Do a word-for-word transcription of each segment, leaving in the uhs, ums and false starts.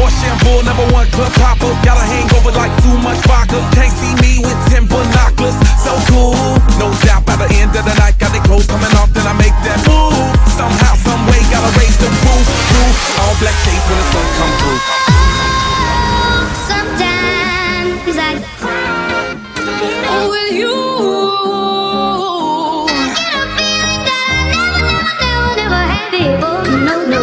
Porsche shampoo, number one club popper. Got a hangover like too much vodka. Can't see me with ten binoculars. So cool, no doubt by the end of the night. Got the clothes coming off, then I make that move. Somehow, some way, gotta raise the roof, roof. All black shades when the sun come through. Oh, sometimes I cry with you. Get a feeling that I never, never, never, never had before. No, no.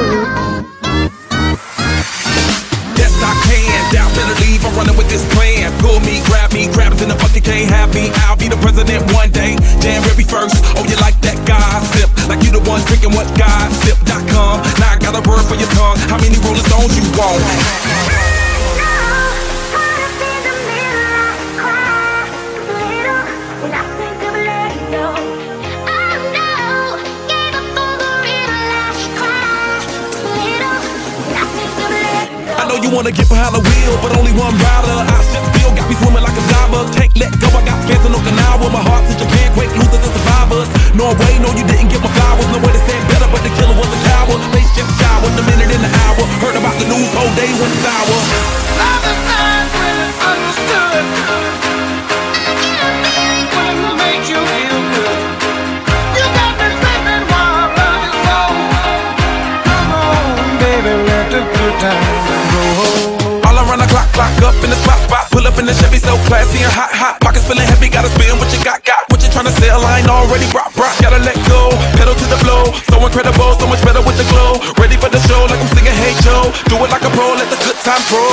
Yes, I can. Doubt better leave. I'm running with this plan. Pull me, grab me, grab us in the bucket, can't have me. I'll be the president one day. January first. Oh, you like that gossip? Like you the one drinking what gossip dot com. Now I got a word for your tongue. How many Rolling Stones you want? I know you wanna get behind the wheel, but only one rider. I just feel got me swimming like a diver. Can't let go, I got fans in Okinawa. My heart to Japan, quick losers and survivors. Norway, no you didn't get my flowers. No way to say it better, but the killer was a coward. Face just showered, the minute in the hour. Heard about the news, whole day went sour. Love is not really understood. When it makes you feel good. You got me thinking while I love you so. Come on, baby, let the good times roll. All around the clock, clock up in the spot, spot. Pull up in the Chevy, so classy and hot, hot. Pockets feeling heavy, gotta spin what you got, got. What you tryna sell, I ain't already rock, rock. Gotta let go, pedal to the flow. So incredible, so much better with the glow. Ready for the show, like I'm singing Hey Joe. Do it like a pro, let the good time roll.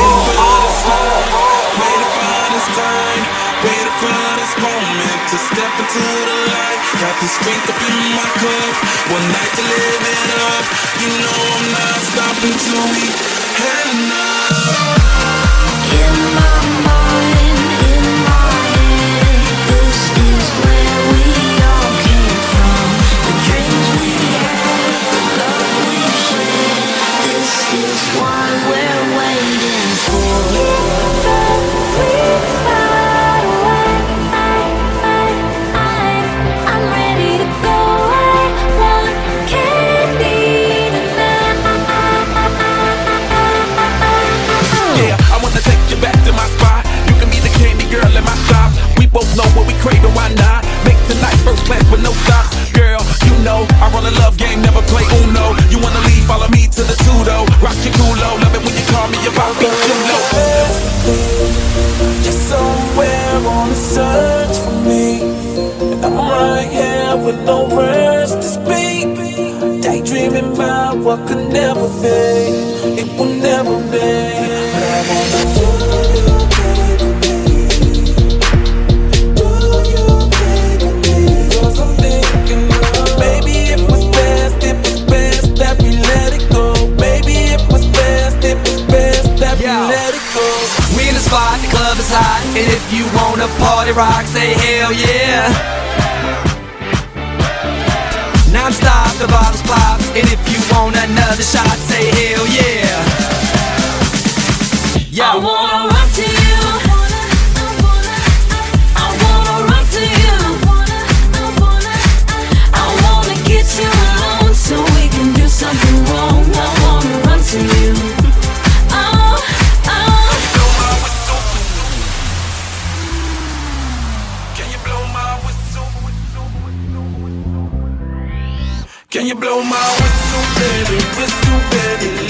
Waiting for this time, waiting for this moment to step into the light. Got the strength up in my cup, one night to live it up. You know I'm not stopping till we had enough. In my mind, in my head, this is where we all came from. The dreams we had, the love we shared. This is what we're waiting for. Sweet spot away. I, I, I, I'm ready to go. I want candy tonight. Yeah, I wanna take you back to my spot. You can be the candy girl in my shop. We both know what we crave and why not. Make tonight first class with no stops. Girl, you know I run a love game, never play Uno. You wanna leave, follow me to the Tudo. Rock your culo, love it when you call me your Bobby Chulo. You're somewhere on a search for me, and I'm right here with no words to speak. Daydreaming about what could never be. It will never be. But I wanna do you, baby. Do you, baby? 'Cause I'm thinking of, maybe it was best, it was best that we let it go. Maybe it was best, it was best that we let it go. We in the spot, the club is hot, and if you wanna party rock, say hell yeah. Non-stop, the bottles pop, and if you want another shot, say hell yeah. Yeah. I wanna run to you. I wanna run to you. I wanna get you alone so we can do something wrong. I wanna run to you. Oh, oh. Can you blow my whistle? Can you blow my whistle, baby? Whistle, baby.